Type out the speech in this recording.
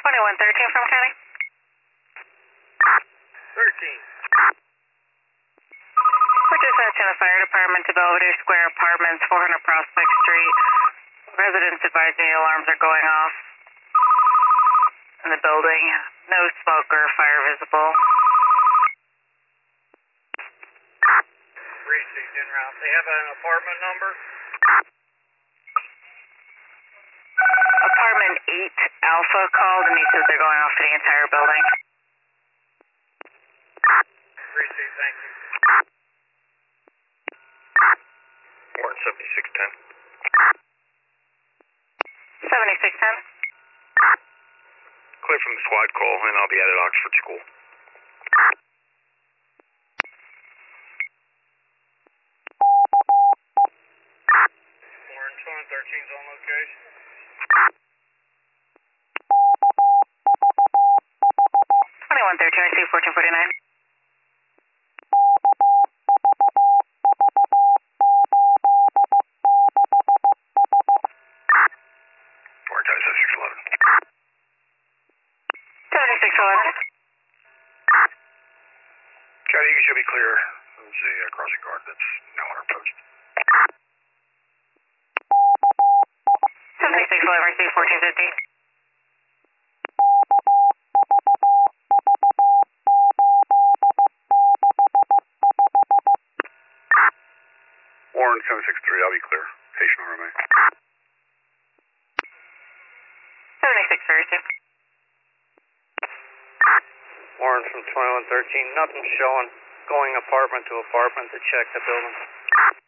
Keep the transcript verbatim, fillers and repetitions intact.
twenty-one thirteen from County. thirteen. We're dispatching the fire department to Belvedere Square Apartments, four hundred Prospect Street. Residents advising the alarms are going off in the building. No smoke or fire visible. Precinct en route. They have an apartment number? Apartment eight Alpha called and he says they're going off for the entire building. Precinct, thank you. Warren seventy-six ten. seventy-six ten. Clear from the squad call, and I'll be out at Oxford School. Warren twenty-one thirteen is on location. twenty-one thirteen, I see fourteen forty-nine. Warren seventy-six eleven. seventy-six eleven. County, you should be clear. There's a uh, crossing guard that's now on our post. seventy-six eleven, I see fourteen fifty. Warren seven six three, I'll be clear. Patient will remain. seventy-six thirty. Warren from twenty-one thirteen, nothing showing. Going apartment to apartment to check the building.